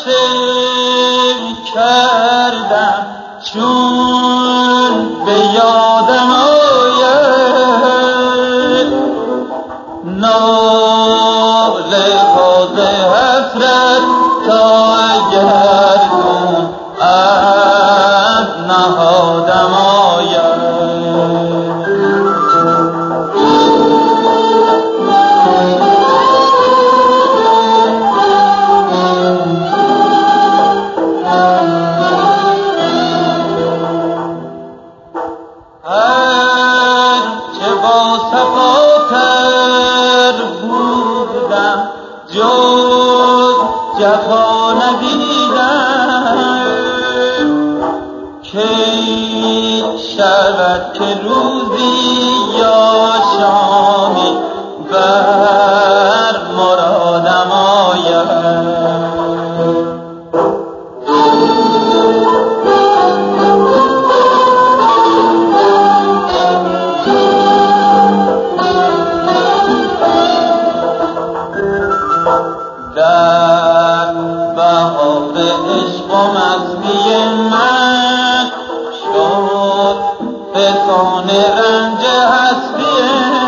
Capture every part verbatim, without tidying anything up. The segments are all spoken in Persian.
کردم چون به یادم آید ناله باز حسرت تا گردون از نهادم آید جز جفا ندیدم کی شود که روزی یا شامی بر مرادم آید در بهار عشق و مزمی من شد فسان رنج هستی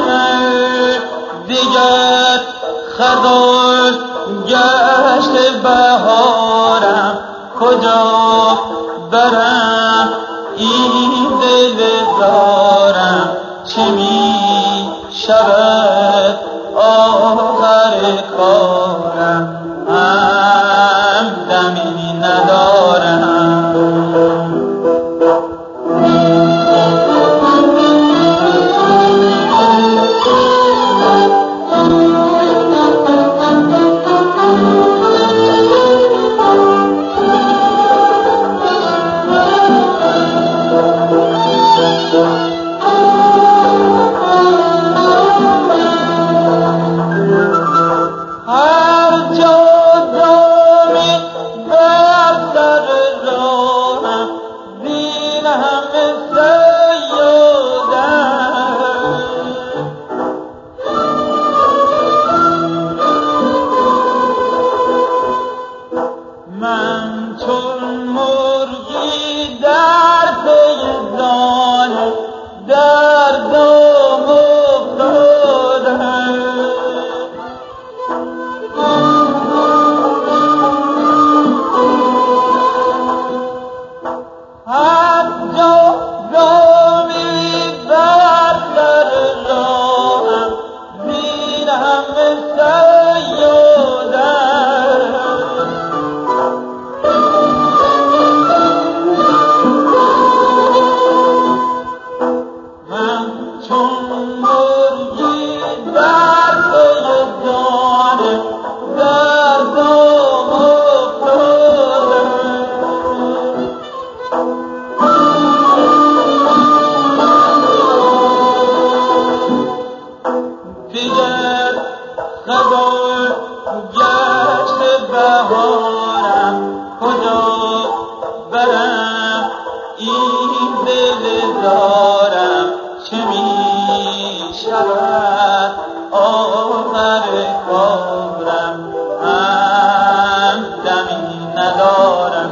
دیگر خزان گشت بهارم کجا برم این دل دارم چه می شود آخر کارم هم دمی ندارم من چون مرغی در پی دانه در دام افتادم هر جا دامی بر سر راهم زیر همه سیادم دیگر خزان گشت بهارم کجا برم این دل دارم چه می شود آخر کارم هم دمی ندارم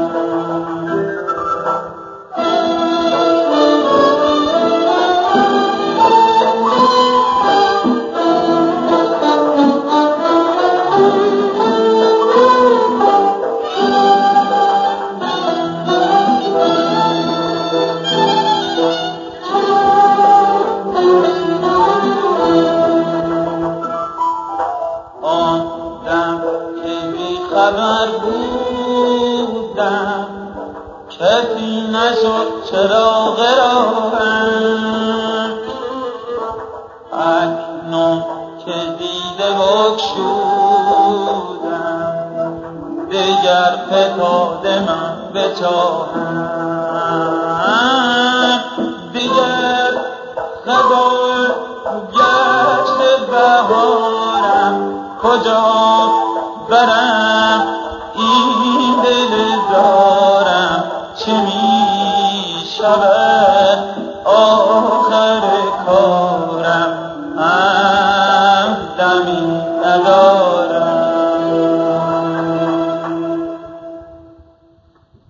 خبر بودم کسی نشد چراغ راهم اکنون که دیده بگشودم دیگر فتاد من به چاهم دیگر خزان گشت بهارم کجا برم این دل دارم چه می شود